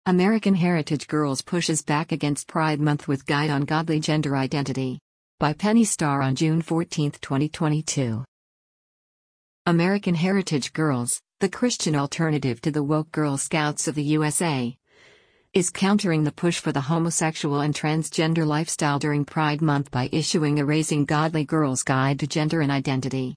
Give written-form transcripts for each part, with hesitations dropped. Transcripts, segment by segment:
American Heritage Girls pushes back against Pride Month with Guide on Godly Gender Identity. By Penny Starr on June 14, 2022. American Heritage Girls, the Christian alternative to the woke Girl Scouts of the USA, is countering the push for the homosexual and transgender lifestyle during Pride Month by issuing a Raising Godly Girls Guide to Gender and Identity.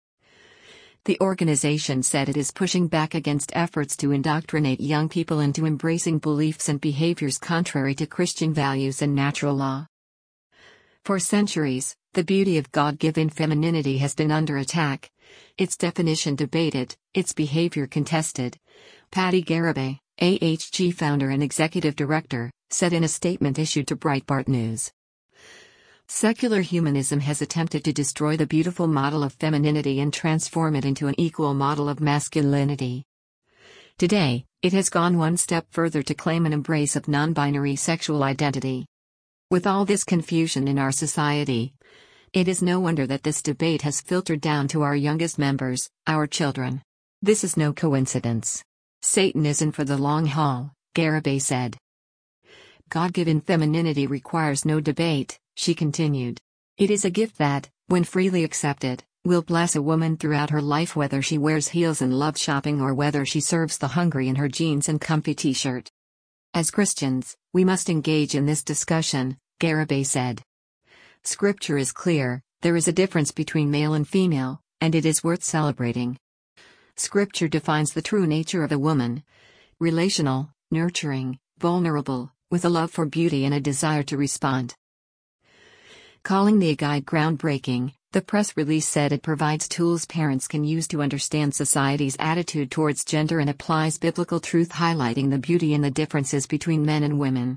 The organization said it is pushing back against efforts to indoctrinate young people into embracing beliefs and behaviors contrary to Christian values and natural law. For centuries, the beauty of God-given femininity has been under attack, its definition debated, its behavior contested. Patti Garibay, AHG founder and executive director, said in a statement issued to Breitbart News. Secular humanism has attempted to destroy the beautiful model of femininity and transform it into an equal model of masculinity. Today, it has gone one step further to claim an embrace of non-binary sexual identity. With all this confusion in our society, it is no wonder that this debate has filtered down to our youngest members, our children. This is no coincidence. Satan isn't for the long haul, Garibay said. God-given femininity requires no debate, she continued. It is a gift that, when freely accepted, will bless a woman throughout her life, whether she wears heels and loves shopping or whether she serves the hungry in her jeans and comfy t-shirt. As Christians, we must engage in this discussion, Garibay said. Scripture is clear, there is a difference between male and female, and it is worth celebrating. Scripture defines the true nature of a woman: relational, nurturing, vulnerable, with a love for beauty and a desire to respond. Calling the guide groundbreaking, the press release said it provides tools parents can use to understand society's attitude towards gender and applies biblical truth, highlighting the beauty in the differences between men and women.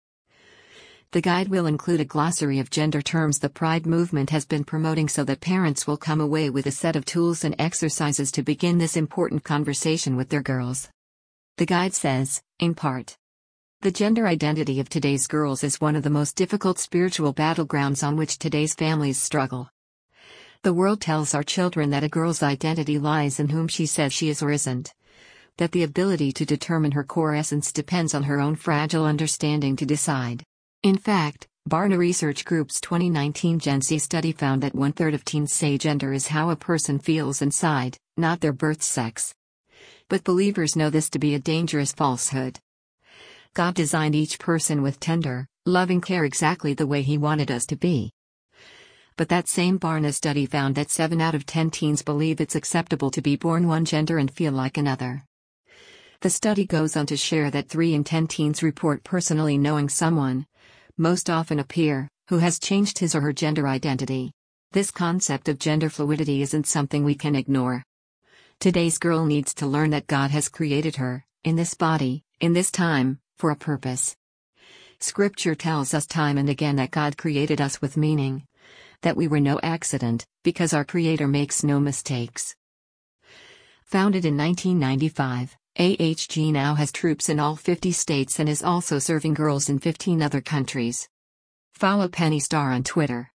The guide will include a glossary of gender terms the Pride movement has been promoting so that parents will come away with a set of tools and exercises to begin this important conversation with their girls. The guide says, in part, the gender identity of today's girls is one of the most difficult spiritual battlegrounds on which today's families struggle. The world tells our children that a girl's identity lies in whom she says she is or isn't. That the ability to determine her core essence depends on her own fragile understanding to decide. In fact, Barna Research Group's 2019 Gen Z study found that 1/3 of teens say gender is how a person feels inside, not their birth sex. But believers know this to be a dangerous falsehood. God designed each person with tender, loving care exactly the way He wanted us to be. But that same Barna study found that 7 out of 10 teens believe it's acceptable to be born one gender and feel like another. The study goes on to share that 3 in 10 teens report personally knowing someone, most often a peer, who has changed his or her gender identity. This concept of gender fluidity isn't something we can ignore. Today's girl needs to learn that God has created her, in this body, in this time, for a purpose. Scripture tells us time and again that God created us with meaning. That we were no accident, because our Creator makes no mistakes. Founded in 1995, AHG now has troops in all 50 states and is also serving girls in 15 other countries. Follow Penny Starr on Twitter.